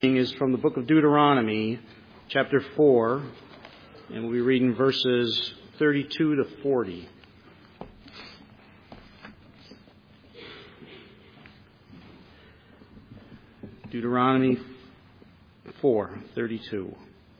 Is from the book of Deuteronomy, chapter 4, and we'll be reading verses 32 to 40. Deuteronomy 4:32.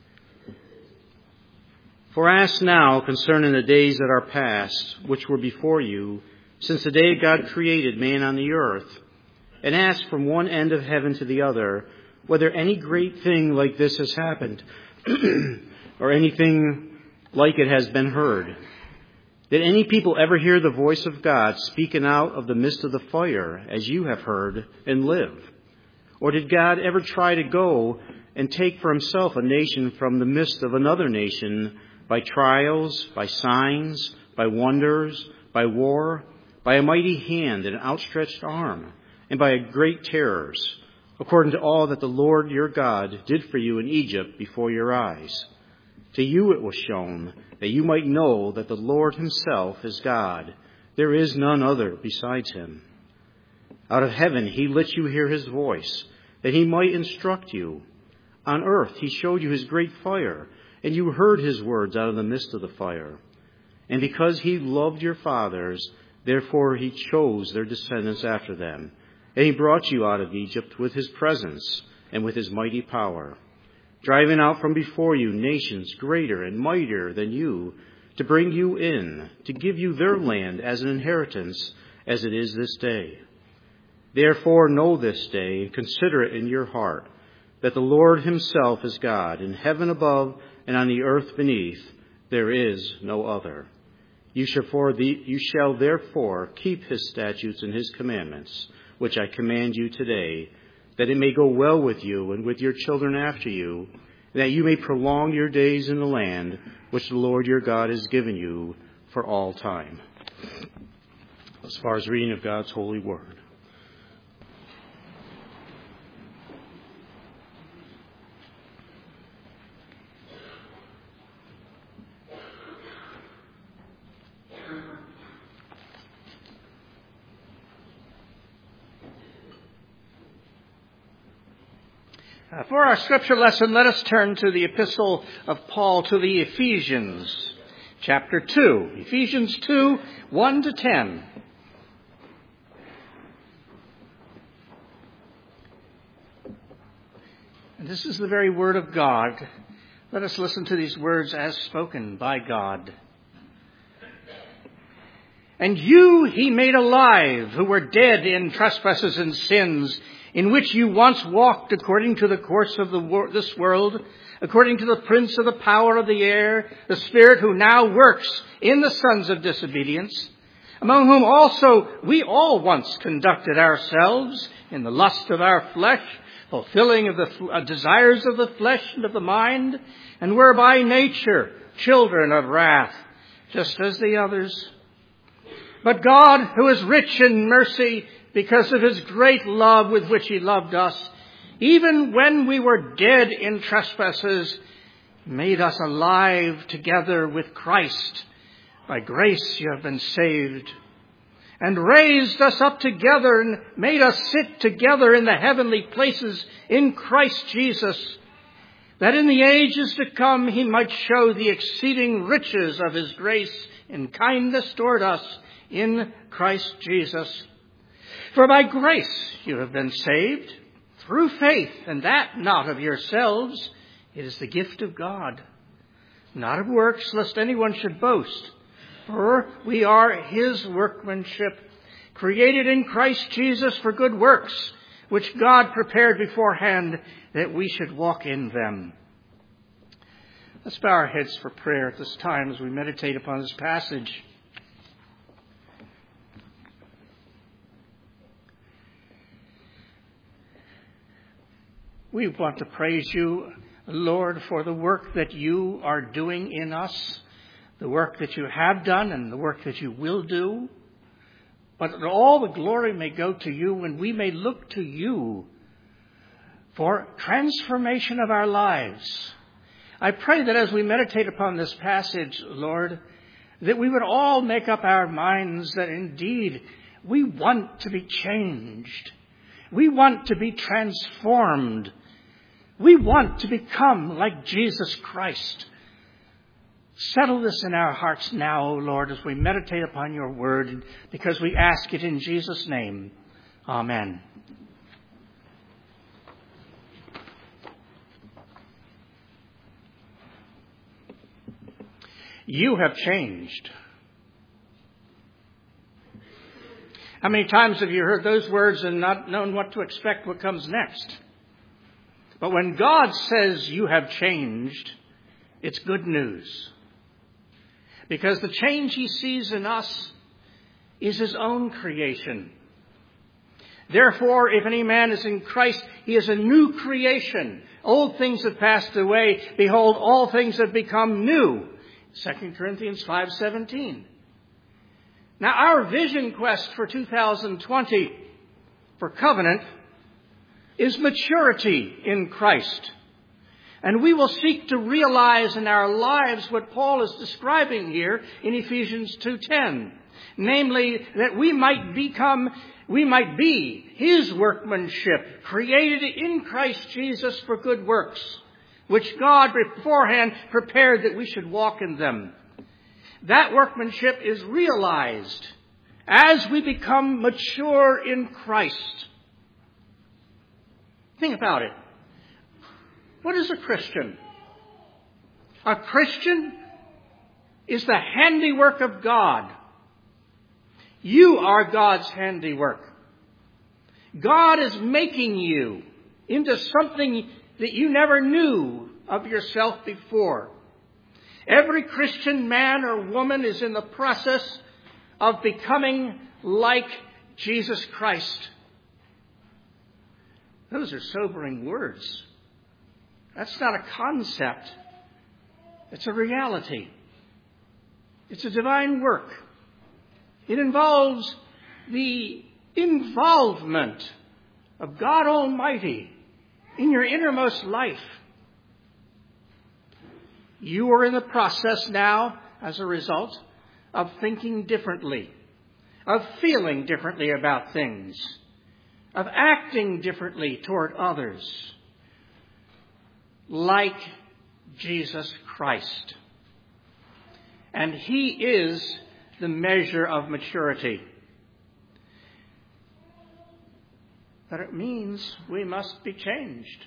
For ask now concerning the days that are past, which were before you, since the day God created man on the earth, and ask from one end of heaven to the other, whether any great thing like this has happened, or anything like it has been heard. Did any people ever hear the voice of God speaking out of the midst of the fire, as you have heard, and live? Or did God ever try to go and take for himself a nation from the midst of another nation, by trials, by signs, by wonders, by war, by a mighty hand and outstretched arm, and by great terrors, according to all that the Lord your God did for you in Egypt before your eyes? To you it was shown, that you might know that the Lord himself is God. There is none other besides him. Out of heaven he let you hear his voice, that he might instruct you. On earth he showed you his great fire, and you heard his words out of the midst of the fire. And because he loved your fathers, therefore he chose their descendants after them. And he brought you out of Egypt with his presence and with his mighty power, driving out from before you nations greater and mightier than you, to bring you in, to give you their land as an inheritance, as it is this day. Therefore know this day, and consider it in your heart, that the Lord himself is God, in heaven above and on the earth beneath. There is no other. You shall therefore keep his statutes and his commandments, which I command you today, that it may go well with you and with your children after you, and that you may prolong your days in the land which the Lord your God has given you for all time. As far as reading of God's holy word. For our scripture lesson, let us turn to the epistle of Paul to the Ephesians, chapter 2. Ephesians 2, 1 to 10. And this is the very word of God. Let us listen to these words as spoken by God. And you he made alive, who were dead in trespasses and sins, in which you once walked according to the course of this world, according to the prince of the power of the air, the spirit who now works in the sons of disobedience, among whom also we all once conducted ourselves in the lust of our flesh, fulfilling of the desires of the flesh and of the mind, and were by nature children of wrath, just as the others. But God, who is rich in mercy, because of his great love with which he loved us, even when we were dead in trespasses, made us alive together with Christ. By grace you have been saved, and raised us up together and made us sit together in the heavenly places in Christ Jesus, that in the ages to come he might show the exceeding riches of his grace and kindness toward us in Christ Jesus. For by grace you have been saved, through faith, and that not of yourselves. It is the gift of God, not of works, lest anyone should boast. For we are his workmanship, created in Christ Jesus for good works, which God prepared beforehand that we should walk in them. Let's bow our heads for prayer at this time as we meditate upon this passage. We want to praise you, Lord, for the work that you are doing in us, the work that you have done and the work that you will do. But that all the glory may go to you, and we may look to you for transformation of our lives. I pray that as we meditate upon this passage, Lord, that we would all make up our minds that indeed we want to be changed. We want to be transformed. We want to become like Jesus Christ. Settle this in our hearts now, O Lord, as we meditate upon your word, because we ask it in Jesus' name. Amen. You have changed. How many times have you heard those words and not known what to expect what comes next? But when God says you have changed, it's good news. Because the change he sees in us is his own creation. Therefore, if any man is in Christ, he is a new creation. Old things have passed away. Behold, all things have become new. 2 Corinthians 5:17. Now, our vision quest for 2020 for Covenant is maturity in Christ. And we will seek to realize in our lives what Paul is describing here in Ephesians 2:10. Namely, that we might be his workmanship, created in Christ Jesus for good works, which God beforehand prepared that we should walk in them. That workmanship is realized as we become mature in Christ. Think about it. What is a Christian? A Christian is the handiwork of God. You are God's handiwork. God is making you into something that you never knew of yourself before. Every Christian man or woman is in the process of becoming like Jesus Christ. Those are sobering words. That's not a concept. It's a reality. It's a divine work. It involves the involvement of God Almighty in your innermost life. You are in the process now, as a result, of thinking differently, of feeling differently about things, of acting differently toward others, like Jesus Christ. And he is the measure of maturity. But it means we must be changed.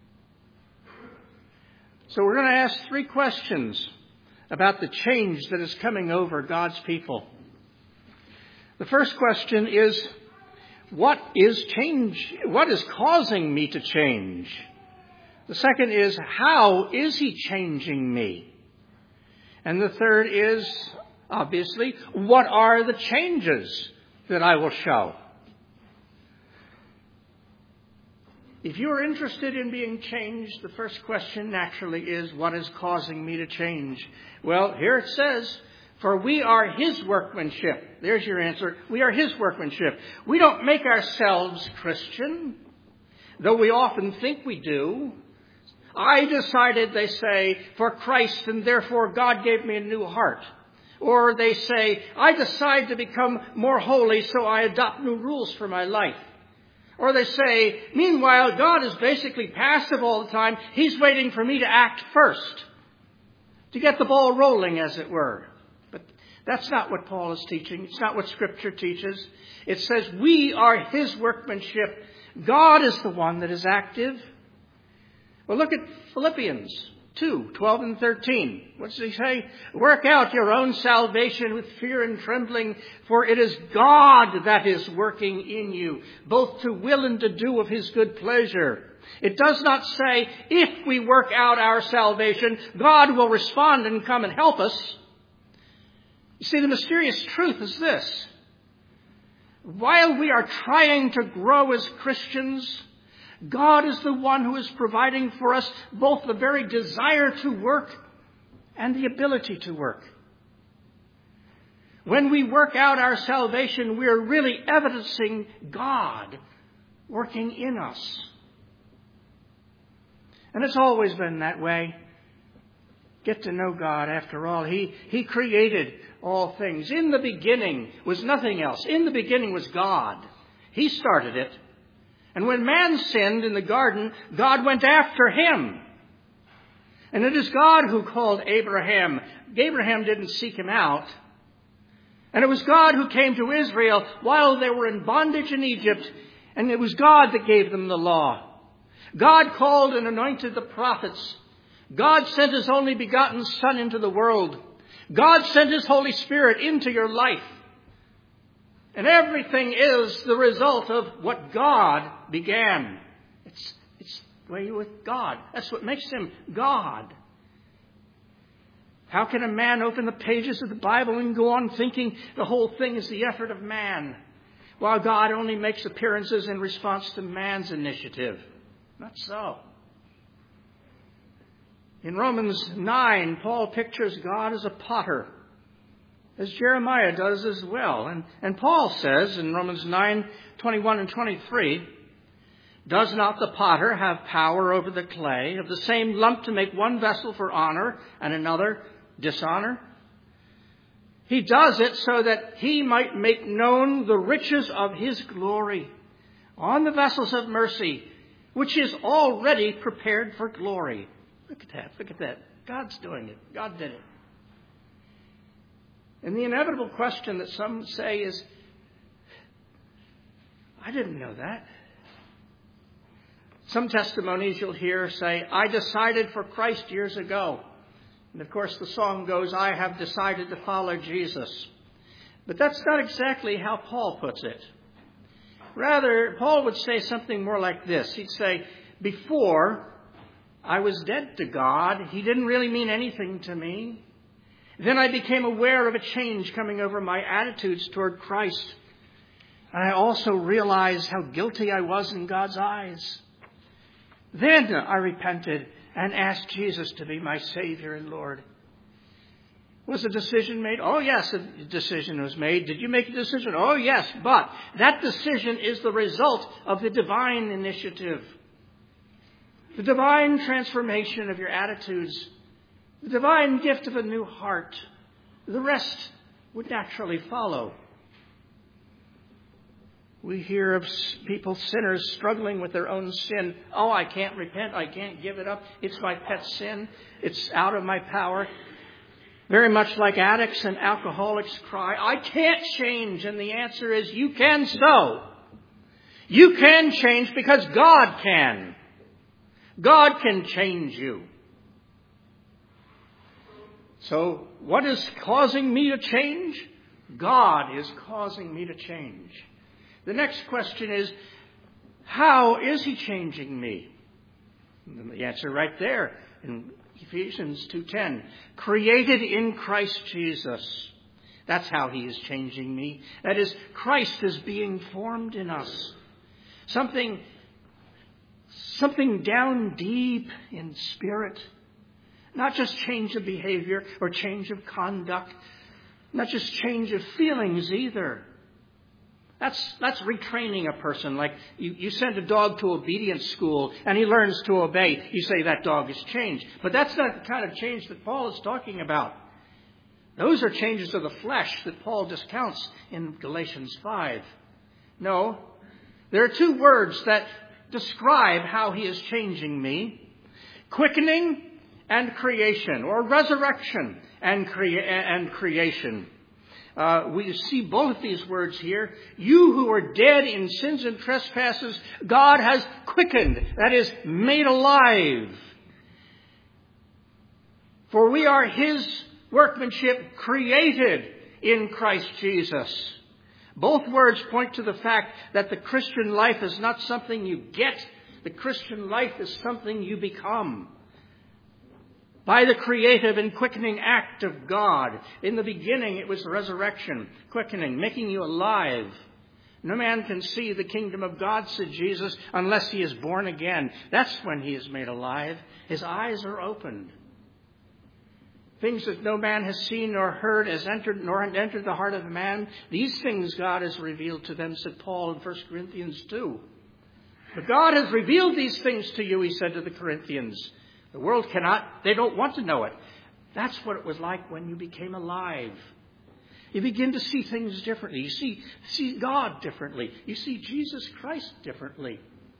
So we're going to ask 3 questions about the change that is coming over God's people. The first question is, what is change? What is causing me to change? The second is, how is he changing me? And the third is, obviously, what are the changes that I will show? If you are interested in being changed, the first question naturally is, what is causing me to change? Well, here it says, for we are his workmanship. There's your answer. We are his workmanship. We don't make ourselves Christian, though we often think we do. I decided, they say, for Christ, and therefore God gave me a new heart. Or they say, I decide to become more holy, so I adopt new rules for my life. Or they say, meanwhile, God is basically passive all the time. He's waiting for me to act first, to get the ball rolling, as it were. But that's not what Paul is teaching. It's not what Scripture teaches. It says we are his workmanship. God is the one that is active. Well, look at Philippians 2:12 and 13. What does he say? Work out your own salvation with fear and trembling, for it is God that is working in you, both to will and to do of his good pleasure. It does not say, if we work out our salvation, God will respond and come and help us. You see, the mysterious truth is this. While we are trying to grow as Christians, God is the one who is providing for us both the very desire to work and the ability to work. When we work out our salvation, we are really evidencing God working in us. And it's always been that way. Get to know God after all. He created all things. In the beginning was nothing else. In the beginning was God. He started it. And when man sinned in the garden, God went after him. And it is God who called Abraham. Abraham didn't seek him out. And it was God who came to Israel while they were in bondage in Egypt. And it was God that gave them the law. God called and anointed the prophets. God sent His only begotten Son into the world. God sent His Holy Spirit into your life. And everything is the result of what God began. It's way with God. That's what makes Him God. How can a man open the pages of the Bible and go on thinking the whole thing is the effort of man, while God only makes appearances in response to man's initiative? Not so. In Romans 9, Paul pictures God as a potter, as Jeremiah does as well. And Paul says in Romans 9:21 and 23, "Does not the potter have power over the clay, of the same lump to make one vessel for honor and another dishonor? He does it so that He might make known the riches of His glory on the vessels of mercy, which is already prepared for glory." Look at that. God's doing it. God did it. And the inevitable question that some say is, I didn't know that. Some testimonies you'll hear say, I decided for Christ years ago. And of course the song goes, I have decided to follow Jesus. But that's not exactly how Paul puts it. Rather, Paul would say something more like this. He'd say, before I was dead to God, He didn't really mean anything to me. Then I became aware of a change coming over my attitudes toward Christ. And I also realized how guilty I was in God's eyes. Then I repented and asked Jesus to be my Savior and Lord. Was a decision made? Oh, yes, a decision was made. Did you make a decision? Oh, yes, but that decision is the result of the divine initiative. The divine transformation of your attitudes. The divine gift of a new heart. The rest would naturally follow. We hear of people, sinners, struggling with their own sin. Oh, I can't repent. I can't give it up. It's my pet sin. It's out of my power. Very much like addicts and alcoholics cry, I can't change. And the answer is, you can so. You can change because God can. God can change you. So, what is causing me to change? God is causing me to change. The next question is, how is He changing me? And the answer right there in Ephesians 2:10. Created in Christ Jesus. That's how He is changing me. That is, Christ is being formed in us. Something down deep in spirit. Not just change of behavior or change of conduct. Not just change of feelings either. That's retraining a person. Like you send a dog to obedience school and he learns to obey. You say that dog has changed. But that's not the kind of change that Paul is talking about. Those are changes of the flesh that Paul discounts in Galatians 5. No, there are two words that describe how He is changing me. Quickening and creation, or resurrection and creation. We see both these words here. You who are dead in sins and trespasses, God has quickened, that is, made alive. For we are His workmanship, created in Christ Jesus. Both words point to the fact that the Christian life is not something you get. The Christian life is something you become. By the creative and quickening act of God. In the beginning, it was resurrection, quickening, making you alive. No man can see the kingdom of God, said Jesus, unless he is born again. That's when he is made alive. His eyes are opened. Things that no man has seen nor heard nor entered the heart of man. These things God has revealed to them, said Paul in 1 Corinthians 2. But God has revealed these things to you, he said to the Corinthians. The world cannot, they don't want to know it. That's what it was like when you became alive. You begin to see things differently. You see God differently. You see Jesus Christ differently.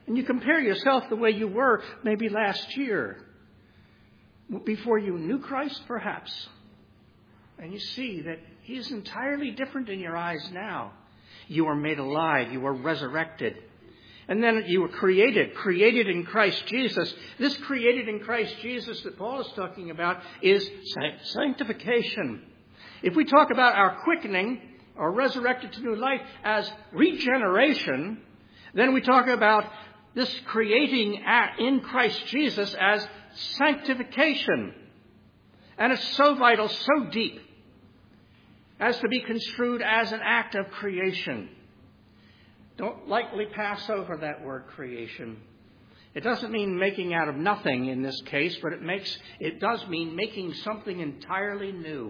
And you compare yourself the way you were maybe last year, before you knew Christ perhaps. And you see that He is entirely different in your eyes now. You are made alive. You are resurrected. And then you were created in Christ Jesus. This created in Christ Jesus that Paul is talking about is sanctification. If we talk about our quickening or resurrected to new life as regeneration, then we talk about this creating in Christ Jesus as sanctification. And it's so vital, so deep, as to be construed as an act of creation. Don't lightly pass over that word creation. It doesn't mean making out of nothing in this case, but it does mean making something entirely new.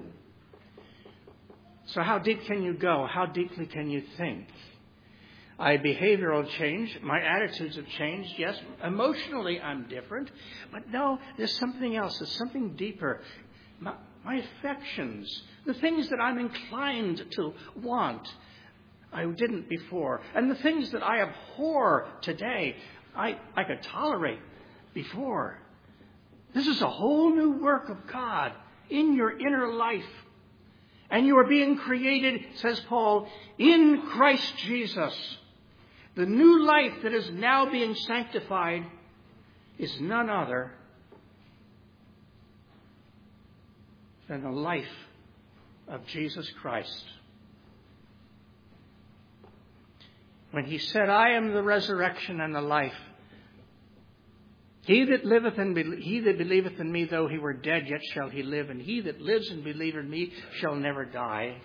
So how deep can you go? How deeply can you think? Behavioral change. My attitudes have changed. Yes, emotionally I'm different. But no, there's something else. There's something deeper. My affections, the things that I'm inclined to want, I didn't before. And the things that I abhor today, I could tolerate before. This is a whole new work of God in your inner life. And you are being created, says Paul, in Christ Jesus. The new life that is now being sanctified is none other than the life of Jesus Christ. When He said, I am the resurrection and the life. He that believeth in me, though he were dead, yet shall he live. And he that lives and believeth in me shall never die.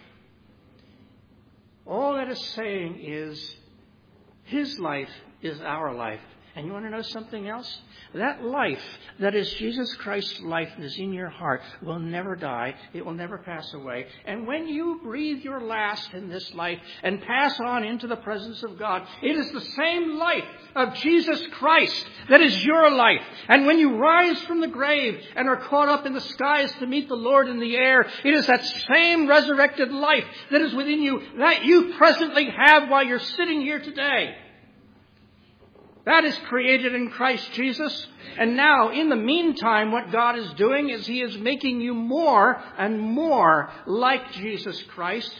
All that is saying is, His life is our life. And you want to know something else? That life, that is Jesus Christ's life that is in your heart, will never die. It will never pass away. And when you breathe your last in this life and pass on into the presence of God, it is the same life of Jesus Christ that is your life. And when you rise from the grave and are caught up in the skies to meet the Lord in the air, it is that same resurrected life that is within you that you presently have while you're sitting here today. That is created in Christ Jesus. And now, in the meantime, what God is doing is He is making you more and more like Jesus Christ.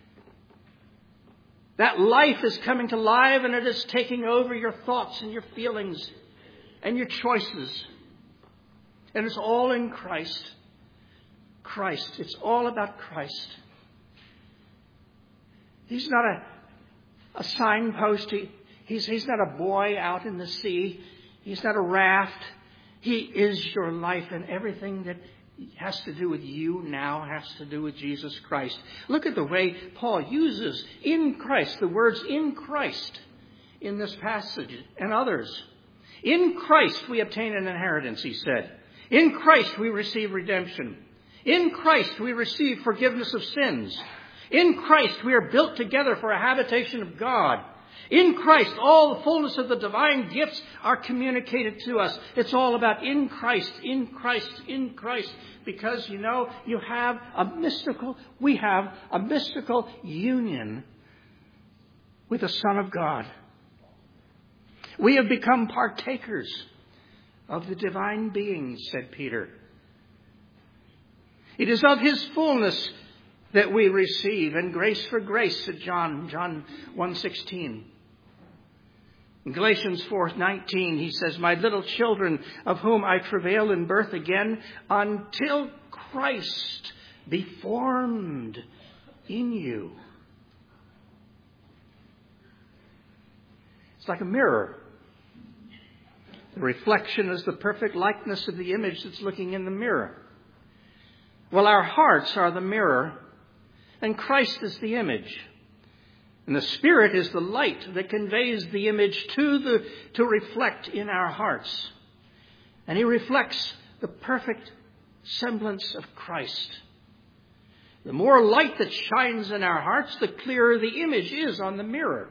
That life is coming to life, and it is taking over your thoughts and your feelings and your choices. And it's all in Christ. Christ. It's all about Christ. He's not a signpost. He's not a buoy out in the sea. He's not a raft. He is your life, and everything that has to do with you now has to do with Jesus Christ. Look at the way Paul uses in Christ, the words in Christ in this passage and others. In Christ we obtain an inheritance, he said. In Christ we receive redemption. In Christ we receive forgiveness of sins. In Christ we are built together for a habitation of God. In Christ, all the fullness of the divine gifts are communicated to us. It's all about in Christ, in Christ, in Christ. Because, we have a mystical union with the Son of God. We have become partakers of the divine being, said Peter. It is of His fullness that we receive, and grace for grace, said John 1:16. In Galatians 4:19, he says, my little children, of whom I travail in birth again, until Christ be formed in you. It's like a mirror. The reflection is the perfect likeness of the image that's looking in the mirror. Well, our hearts are the mirror, and Christ is the image. And the Spirit is the light that conveys the image to reflect in our hearts. And He reflects the perfect semblance of Christ. The more light that shines in our hearts, the clearer the image is on the mirror.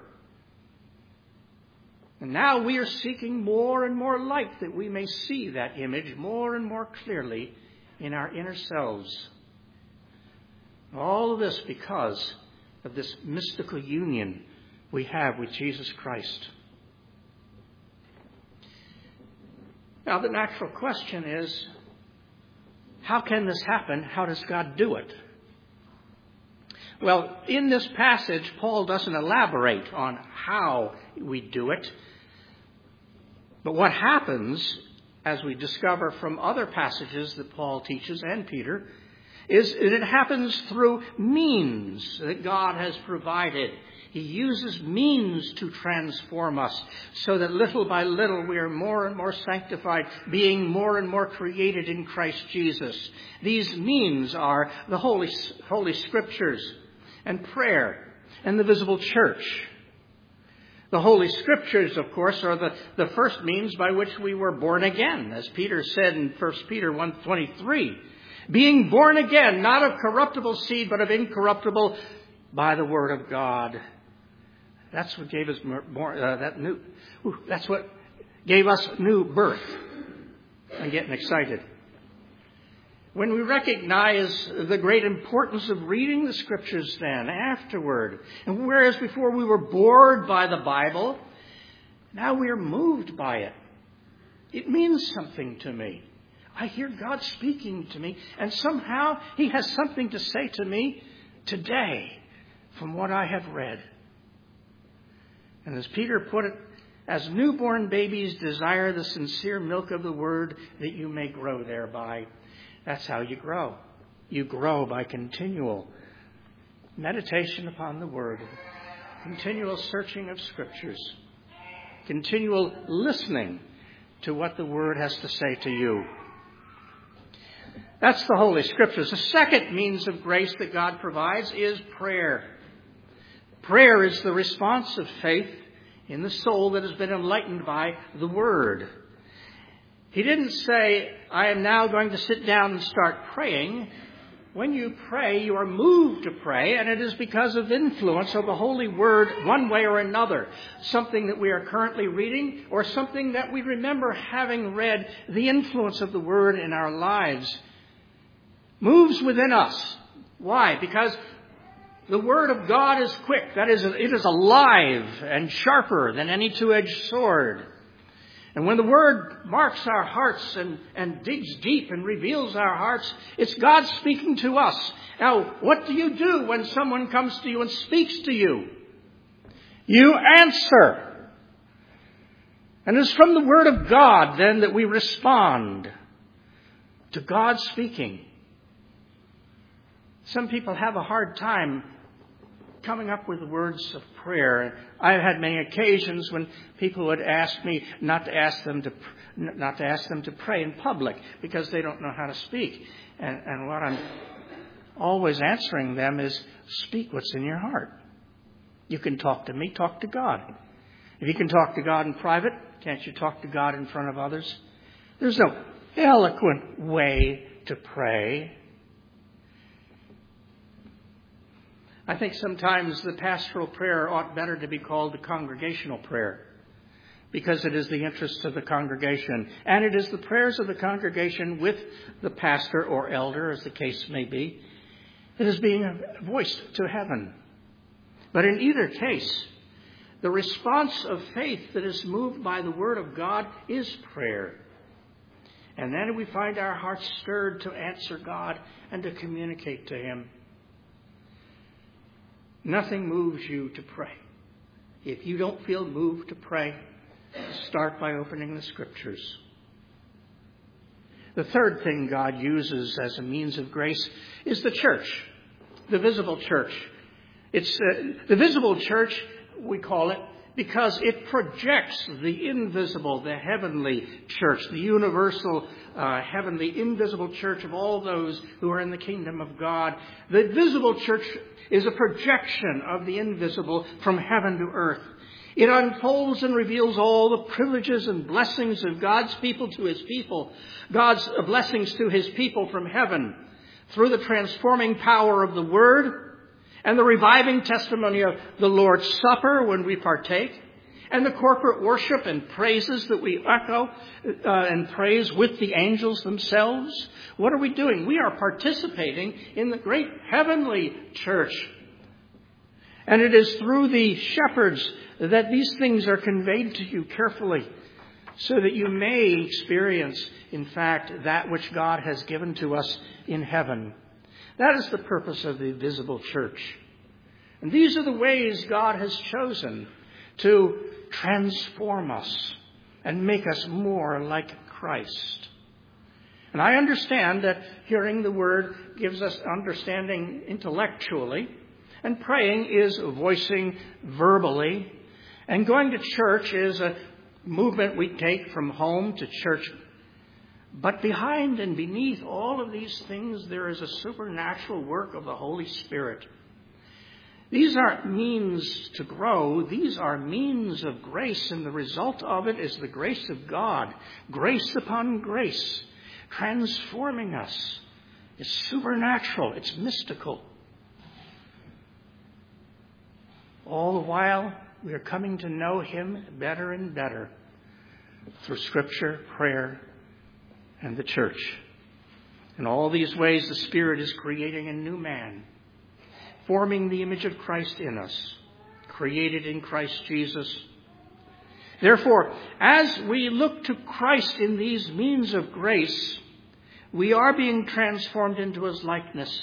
And now we are seeking more and more light that we may see that image more and more clearly in our inner selves. All of this because of this mystical union we have with Jesus Christ. Now, the natural question is, how can this happen? How does God do it? Well, in this passage, Paul doesn't elaborate on how we do it. But what happens, as we discover from other passages that Paul teaches and Peter, is it happens through means that God has provided. He uses means to transform us so that little by little we are more and more sanctified, being more and more created in Christ Jesus. These means are the Holy Scriptures and prayer and the visible church. The Holy Scriptures, of course, are the first means by which we were born again, as Peter said in 1 Peter 1:23. Being born again, not of corruptible seed, but of incorruptible, by the word of God. That's what gave us that's what gave us new birth. I'm getting excited. When we recognize the great importance of reading the Scriptures then, afterward, and whereas before we were bored by the Bible, now we are moved by it. It means something to me. I hear God speaking to me, and somehow He has something to say to me today from what I have read. And as Peter put it, as newborn babies desire the sincere milk of the Word, that you may grow thereby. That's how you grow. You grow by continual meditation upon the Word, continual searching of Scriptures, continual listening to what the Word has to say to you. That's the Holy Scriptures. The second means of grace that God provides is prayer. Prayer is the response of faith in the soul that has been enlightened by the Word. He didn't say, I am now going to sit down and start praying. When you pray, you are moved to pray, and it is because of influence of the Holy Word one way or another. Something that we are currently reading, or something that we remember having read, the influence of the Word in our lives moves within us. Why? Because the Word of God is quick. That is, it is alive and sharper than any two-edged sword. And when the Word marks our hearts and digs deep and reveals our hearts, it's God speaking to us. Now, what do you do when someone comes to you and speaks to you? You answer. And it's from the Word of God, then, that we respond to God speaking. Some people have a hard time coming up with words of prayer. I've had many occasions when people would ask me not to ask them to pray in public because they don't know how to speak. And what I'm always answering them is, speak what's in your heart. You can talk to me, talk to God. If you can talk to God in private, can't you talk to God in front of others? There's no eloquent way to pray. I think sometimes the pastoral prayer ought better to be called the congregational prayer, because it is the interest of the congregation. And it is the prayers of the congregation with the pastor or elder, as the case may be, that is being voiced to heaven. But in either case, the response of faith that is moved by the Word of God is prayer. And then we find our hearts stirred to answer God and to communicate to Him. Nothing moves you to pray. If you don't feel moved to pray, start by opening the Scriptures. The third thing God uses as a means of grace is the church, the visible church. It's the visible church, we call it, because it projects the invisible, the heavenly church, the universal, heavenly, invisible church of all those who are in the kingdom of God. The visible church is a projection of the invisible from heaven to earth. It unfolds and reveals all the privileges and blessings of God's people to His people, God's blessings to His people from heaven, through the transforming power of the Word, and the reviving testimony of the Lord's Supper when we partake, and the corporate worship and praises that we echo and praise with the angels themselves. What are we doing? We are participating in the great heavenly church. And it is through the shepherds that these things are conveyed to you carefully. so that you may experience, in fact, that which God has given to us in heaven. That is the purpose of the visible church. And these are the ways God has chosen to transform us and make us more like Christ. And I understand that hearing the word gives us understanding intellectually, and praying is voicing verbally, and going to church is a movement we take from home to church. But behind and beneath all of these things, there is a supernatural work of the Holy Spirit. These aren't means to grow. These are means of grace, and the result of it is the grace of God. Grace upon grace, transforming us. It's supernatural. It's mystical. All the while, we are coming to know Him better and better through Scripture, prayer, and the church. In all these ways, the Spirit is creating a new man, forming the image of Christ in us, created in Christ Jesus. Therefore, as we look to Christ in these means of grace, we are being transformed into His likeness.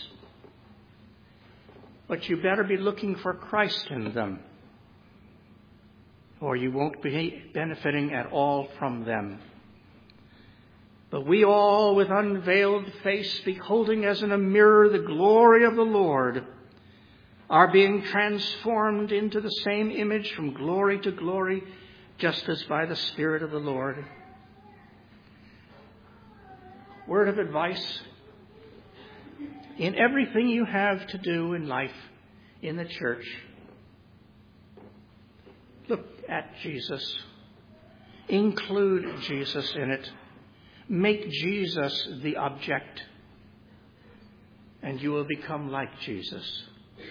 But you better be looking for Christ in them, or you won't be benefiting at all from them. But we all, with unveiled face, beholding as in a mirror the glory of the Lord, are being transformed into the same image from glory to glory, just as by the Spirit of the Lord. Word of advice: in everything you have to do in life, in the church, look at Jesus. Include Jesus in it. Make Jesus the object, and you will become like Jesus.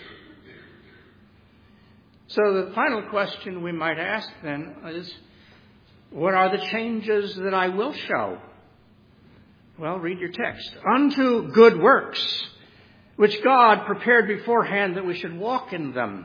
So the final question we might ask then is, what are the changes that I will show? Well, read your text. Unto good works, which God prepared beforehand that we should walk in them.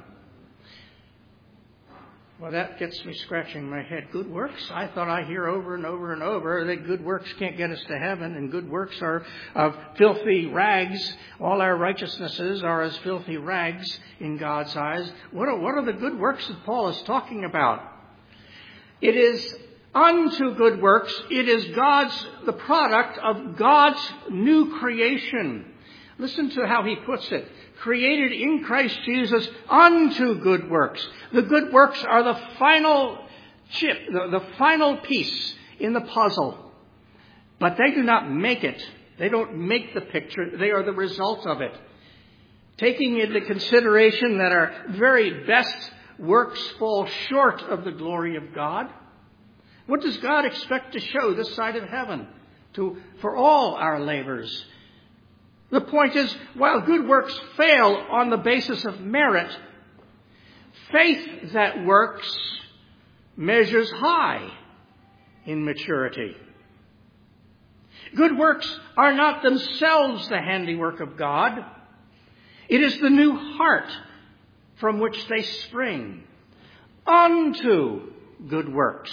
Well, that gets me scratching my head. Good works? I thought I hear over and over and over that good works can't get us to heaven, and good works are of filthy rags. All our righteousnesses are as filthy rags in God's eyes. What are the good works that Paul is talking about? It is unto good works. It is the product of God's new creation. Listen to how he puts it. Created in Christ Jesus unto good works. The good works are the final chip, the final piece in the puzzle. But they do not make it. They don't make the picture. They are the result of it. Taking into consideration that our very best works fall short of the glory of God. What does God expect to show this side of heaven for all our labors? The point is, while good works fail on the basis of merit, faith that works measures high in maturity. Good works are not themselves the handiwork of God. It is the new heart from which they spring unto good works.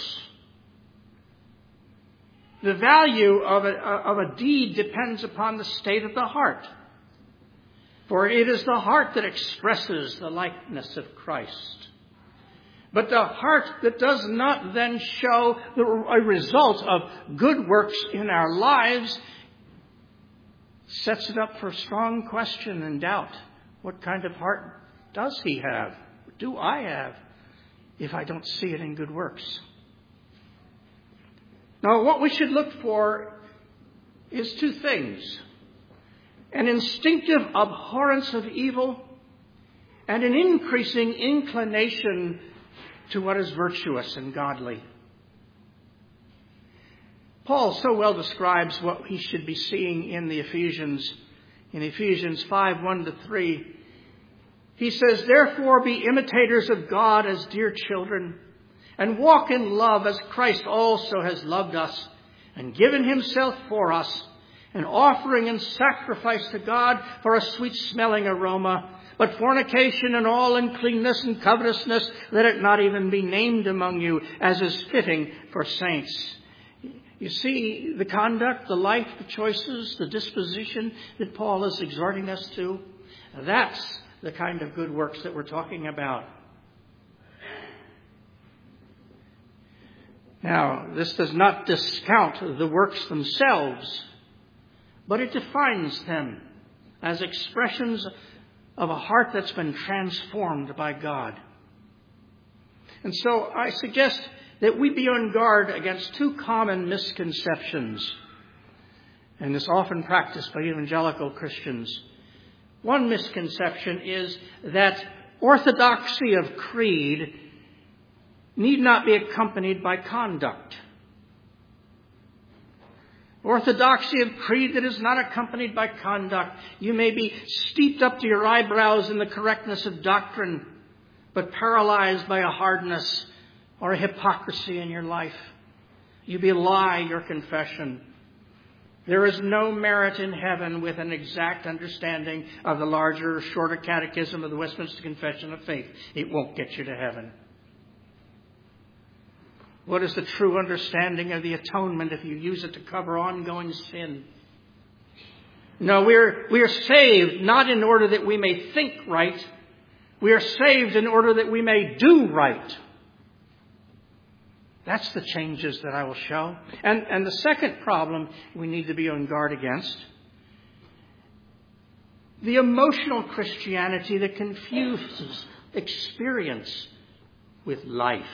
The value of a deed depends upon the state of the heart. For it is the heart that expresses the likeness of Christ. But the heart that does not then show a result of good works in our lives sets it up for strong question and doubt. What kind of heart does he have? Do I have, if I don't see it in good works? Now, what we should look for is two things: an instinctive abhorrence of evil and an increasing inclination to what is virtuous and godly. Paul so well describes what he should be seeing in Ephesians 5:1-3. He says, "Therefore be imitators of God as dear children, and walk in love as Christ also has loved us and given himself for us, an offering and sacrifice to God for a sweet-smelling aroma, but fornication and all uncleanness and covetousness, let it not even be named among you, as is fitting for saints. You see the conduct, the life, the choices, the disposition that Paul is exhorting us to? That's the kind of good works that we're talking about. Now, this does not discount the works themselves, but it defines them as expressions of a heart that's been transformed by God. And so I suggest that we be on guard against two common misconceptions, and it's often practiced by evangelical Christians. One misconception is that orthodoxy of creed need not be accompanied by conduct. Orthodoxy of creed that is not accompanied by conduct. You may be steeped up to your eyebrows in the correctness of doctrine, but paralyzed by a hardness or a hypocrisy in your life. You belie your confession. There is no merit in heaven with an exact understanding of the larger or shorter catechism of the Westminster Confession of Faith. It won't get you to heaven. What is the true understanding of the atonement if you use it to cover ongoing sin? No, we are saved not in order that we may think right. We are saved in order that we may do right. That's the changes that I will show. And the second problem we need to be on guard against, the emotional Christianity that confuses experience with life.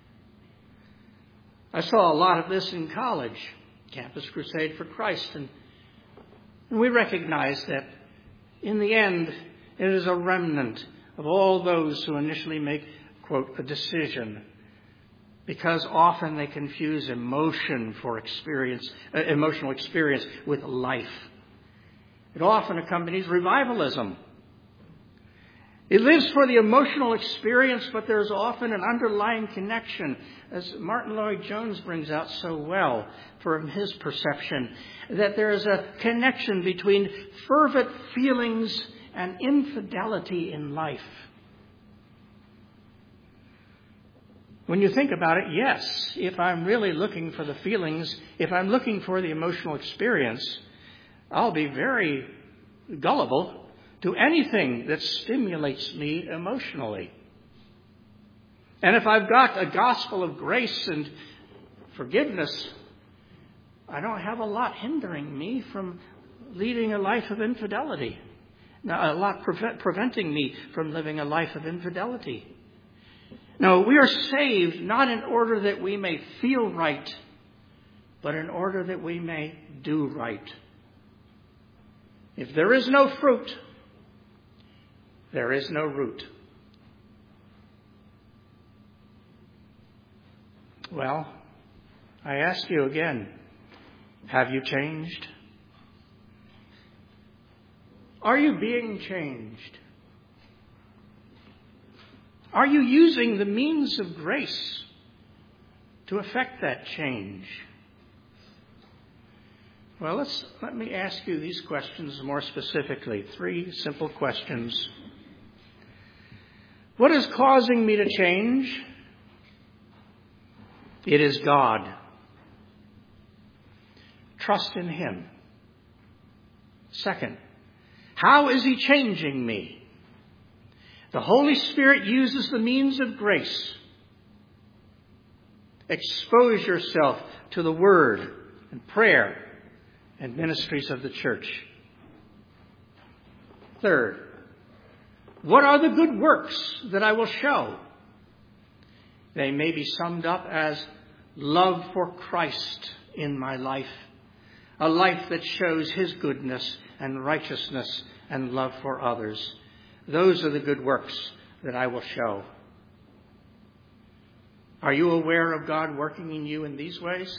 I saw a lot of this in college, Campus Crusade for Christ, and we recognize that in the end it is a remnant of all those who initially make, quote, a decision, because often they confuse emotional experience with life. It often accompanies revivalism. It lives for the emotional experience, but there's often an underlying connection, as Martin Lloyd-Jones brings out so well from his perception, that there is a connection between fervent feelings and infidelity in life. When you think about it, yes, if I'm really looking for the feelings, if I'm looking for the emotional experience, I'll be very gullible to anything that stimulates me emotionally. And if I've got a gospel of grace and forgiveness, I don't have a lot hindering me from leading a life of infidelity. Now, a lot preventing me from living a life of infidelity. No, we are saved not in order that we may feel right, but in order that we may do right. If there is no fruit, there is no root. Well, I ask you again, have you changed? Are you being changed? Are you using the means of grace to effect that change? Well, let me ask you these questions more specifically. 3 simple questions. What is causing me to change? It is God. Trust in Him. Second, how is He changing me? The Holy Spirit uses the means of grace. Expose yourself to the Word and prayer and ministries of the church. Third, what are the good works that I will show? They may be summed up as love for Christ in my life, a life that shows His goodness and righteousness and love for others. Those are the good works that I will show. Are you aware of God working in you in these ways?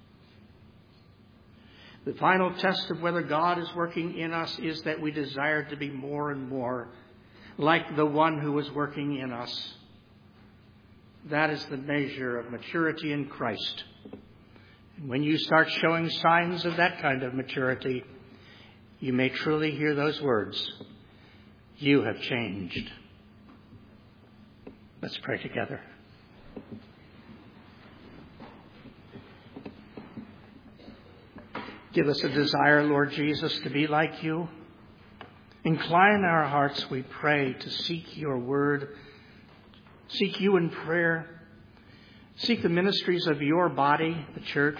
The final test of whether God is working in us is that we desire to be more and more like the one who is working in us. That is the measure of maturity in Christ. And when you start showing signs of that kind of maturity, you may truly hear those words, "You have changed." Let's pray together. Give us a desire, Lord Jesus, to be like you. Incline our hearts, we pray, to seek your word, seek you in prayer, seek the ministries of your body, the church.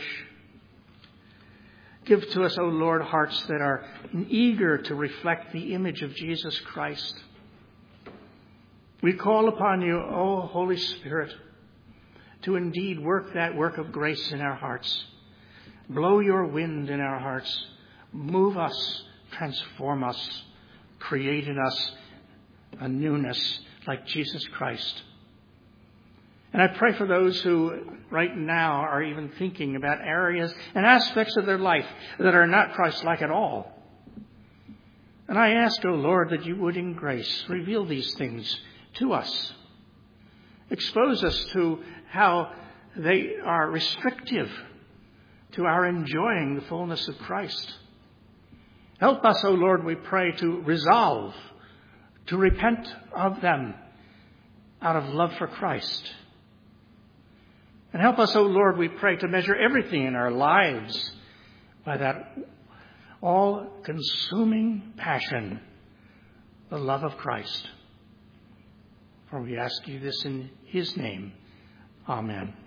Give to us, O Lord, hearts that are eager to reflect the image of Jesus Christ. We call upon you, O Holy Spirit, to indeed work that work of grace in our hearts. Blow your wind in our hearts. Move us, transform us, create in us a newness like Jesus Christ. And I pray for those who right now are even thinking about areas and aspects of their life that are not Christ-like at all. And I ask, O Lord, that you would in grace reveal these things to us. Expose us to how they are restrictive to our enjoying the fullness of Christ. Help us, O Lord, we pray, to resolve, to repent of them out of love for Christ. And help us, O Lord, we pray, to measure everything in our lives by that all-consuming passion, the love of Christ. For we ask you this in his name. Amen.